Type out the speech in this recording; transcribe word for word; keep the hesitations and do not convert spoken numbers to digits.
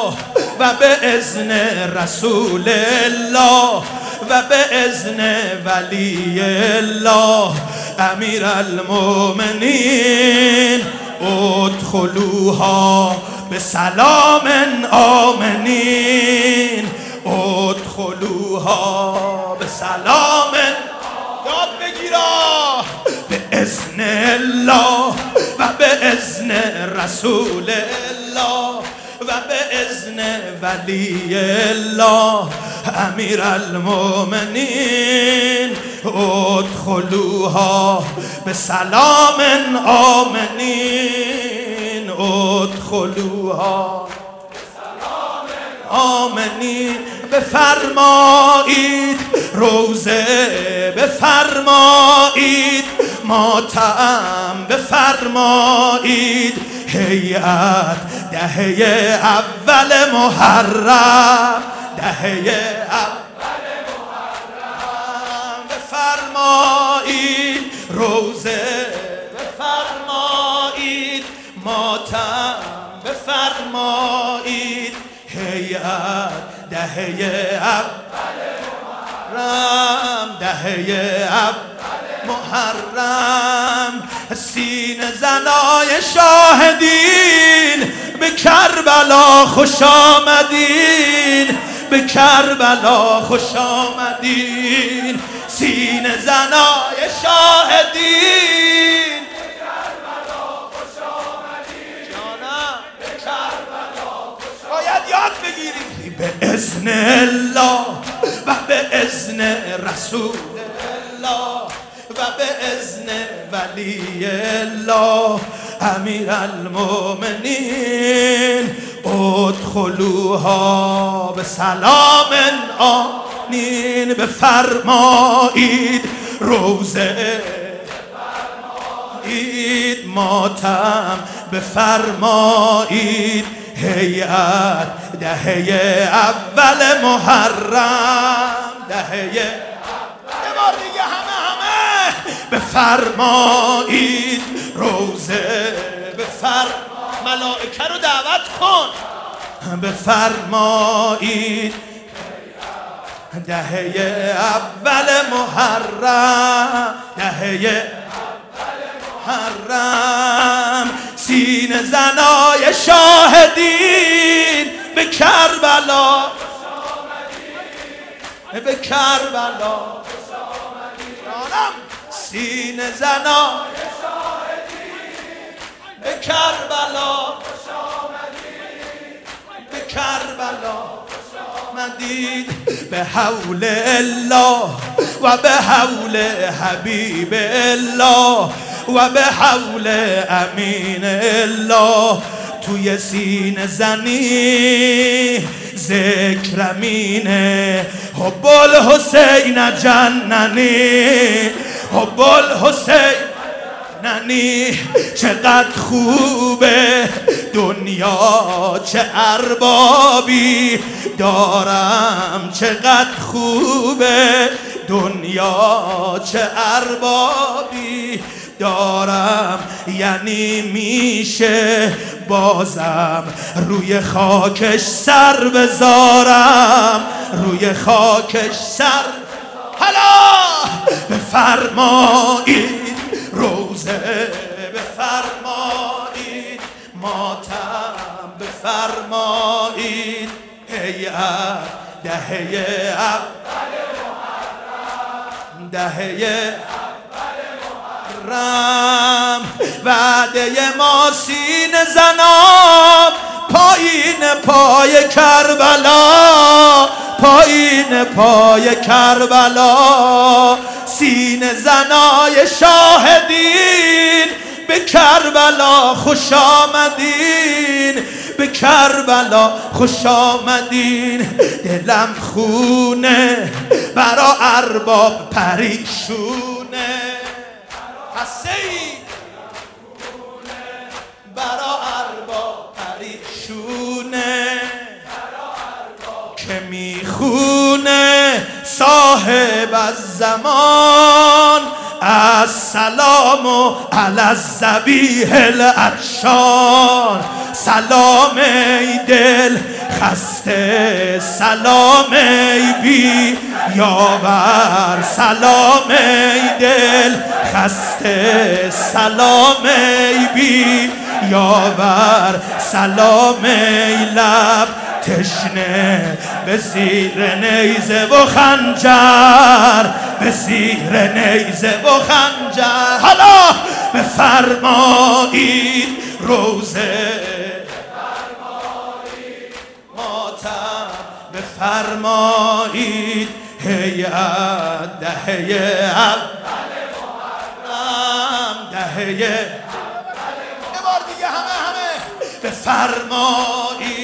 و به اذن رسول الله و به اذن ولی الله امیر المؤمنین ادخلوها به سلام آمنین ادخلوها به سلام یاد بگیرا به اذن الله و به اذن رسول الله و به اذن ولی الله امیر المؤمنین ادخلوها به سلام آمنین ادخلوها به سلام آمنین بفرمایید روزه بفرمایید ماتم بفرمایید هیئت دهه اول محرم دهه اول محرم بفرمایید روزه بفرمایید ماتم بفرمایید هیئت دهه اول محرم دهه اول محرم سینه زنای شاهدین به کربلا خوش آمدین به کربلا خوش آمدین سینه زنای شاهدین به کربلا خوش آمدین جانم به کربلا خوش آمدین باید یاد بگیرید به اذن الله و به اذن رسول الله و به اذن ولی الله امیر المؤمنین ادخلوها به سلام آمنین بفرمایید روزه بفرمایید ماتم بفرمایید هیئت دهه اول محرم دهه بفرمایید روزه بفر ملائکه رو دعوت کن بفرمایید دهه اول محرم دهه محرم سینه زنای شاهدین به کربلا به کربلا سینه زنای شاهدین به کربلا خوش آمدید به کربلا خوش آمدید به حول الله و به حول حبیب الله و به حول امین الله توی سینه زنی ذکر امینه حب الحسین جننی حب الحسین ننی چقدر خوبه دنیا چه اربابی دارم چقدر خوبه دنیا چه اربابی دارم یعنی میشه بازم روی خاکش سر بذارم روی خاکش سر حالا بفرمایید روزه بفرمایید ماتم بفرمایید هیئت دهه اول محرم دهه محرم وعده ما سینه زنان پایین پای کربلا پایین پای کربلا سینه زنای شاهدین به کربلا خوش آمدین به کربلا خوش آمدین دلم خونه برا ارباب پریشونه حسین برا ارباب پریشونه که میخونه صاحب الزمان السلام علی الذبیح العطشان سلام ای دل خسته سلام ای بی یاور سلام ای دل خسته سلام ای بی یاور سلام ای لب تشنه به زیر نیزه و خنجر به زیر نیزه و خنجر حالا بفرمایید روزه ماتم بفرمایید هیئت دهه اول محرم دهه یه بار دیگه همه همه بفرمایید